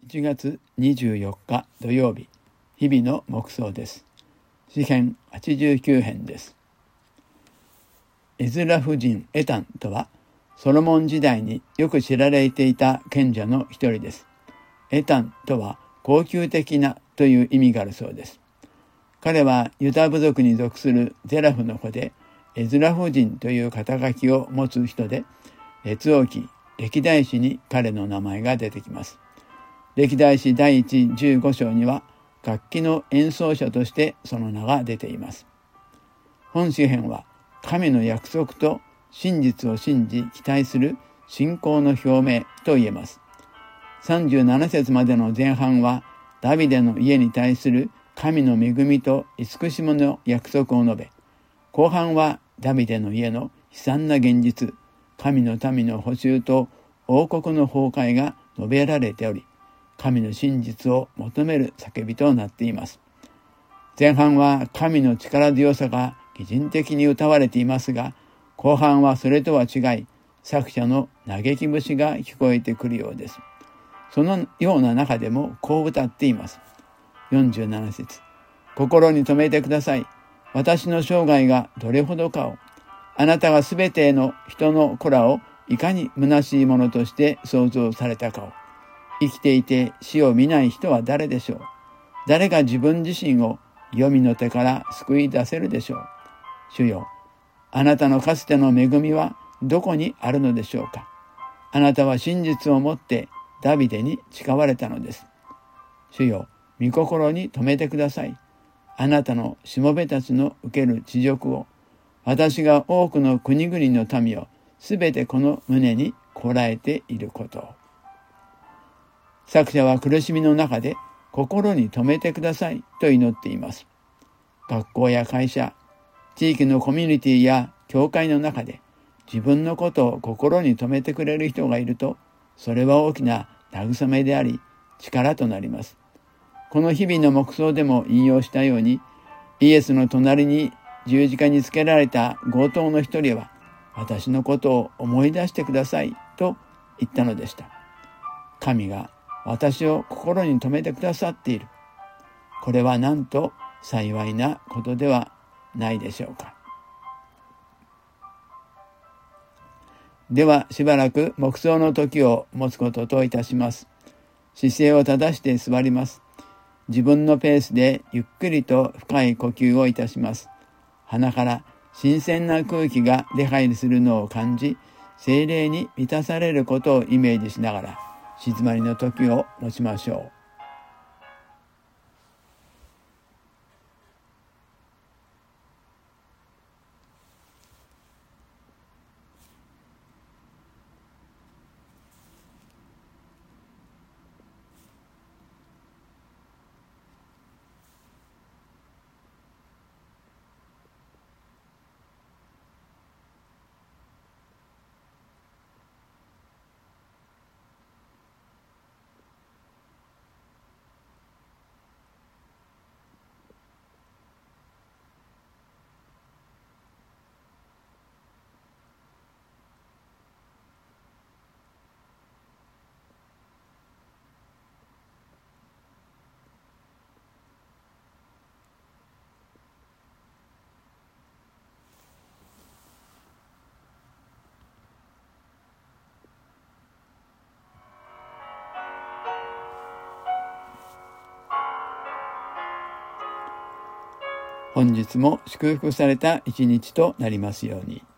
1月24日土曜日、日々の黙想です。詩編89編です。エズラ夫人エタンとは、ソロモン時代によく知られていた賢者の一人です。エタンとは高級的なという意味があるそうです。彼はユダ部族に属するゼラフの子で、エズラ夫人という肩書きを持つ人で、列王記、歴代史に彼の名前が出てきます。歴代史第15章には楽器の演奏者としてその名が出ています。本詩編は神の約束と真実を信じ期待する信仰の表明と言えます。37節までの前半はダビデの家に対する神の恵みと慈しみの約束を述べ、後半はダビデの家の悲惨な現実、神の民の捕囚と王国の崩壊が述べられており、神の真実を求める叫びとなっています。前半は神の力強さが擬人的に歌われていますが、後半はそれとは違い、作者の嘆き節が聞こえてくるようです。そのような中でもこう歌っています。47節。心に留めてください。私の生涯がどれほどかを。あなたがすべての人の子らをいかに虚しいものとして創造されたかを。生きていて死を見ない人は誰でしょう。誰が自分自身を黄泉の手から救い出せるでしょう。主よ、あなたのかつての恵みはどこにあるのでしょうか。あなたは真実をもってダビデに誓われたのです。主よ、御心に留めてください。あなたのしもべたちの受ける恥辱を、私が多くの国々の民をすべてこの胸にこらえていることを。作者は苦しみの中で心に留めてくださいと祈っています。学校や会社、地域のコミュニティや教会の中で自分のことを心に留めてくれる人がいると、それは大きな慰めであり力となります。この日々の黙想でも引用したように、イエスの隣に十字架につけられた強盗の一人は、私のことを思い出してくださいと言ったのでした。神が私を心に留めてくださっている。これはなんと幸いなことではないでしょうか。ではしばらく黙想の時を持つことといたします。姿勢を正して座ります。自分のペースでゆっくりと深い呼吸をいたします。鼻から新鮮な空気が出入りするのを感じ、聖霊に満たされることをイメージしながら、静まりの時を持ちましょう。本日も祝福された一日となりますように。